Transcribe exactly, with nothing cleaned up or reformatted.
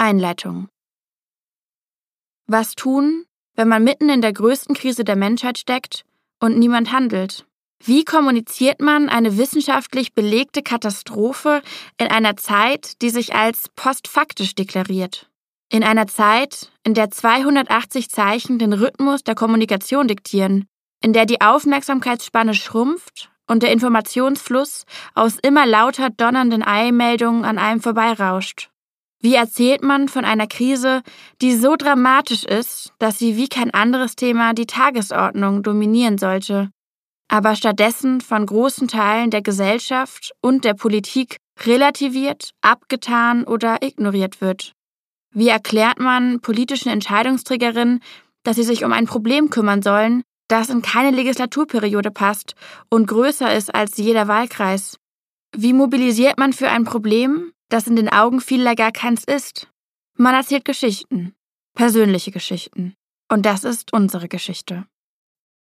Einleitung. Was tun, wenn man mitten in der größten Krise der Menschheit steckt und niemand handelt? Wie kommuniziert man eine wissenschaftlich belegte Katastrophe in einer Zeit, die sich als postfaktisch deklariert? In einer Zeit, in der zweihundertachtzig Zeichen den Rhythmus der Kommunikation diktieren, in der die Aufmerksamkeitsspanne schrumpft und der Informationsfluss aus immer lauter donnernden Eilmeldungen an einem vorbeirauscht. Wie erzählt man von einer Krise, die so dramatisch ist, dass sie wie kein anderes Thema die Tagesordnung dominieren sollte, aber stattdessen von großen Teilen der Gesellschaft und der Politik relativiert, abgetan oder ignoriert wird? Wie erklärt man politischen Entscheidungsträgerinnen, dass sie sich um ein Problem kümmern sollen, das in keine Legislaturperiode passt und größer ist als jeder Wahlkreis? Wie mobilisiert man für ein Problem, das in den Augen vieler gar keins ist? Man erzählt Geschichten, persönliche Geschichten. Und das ist unsere Geschichte.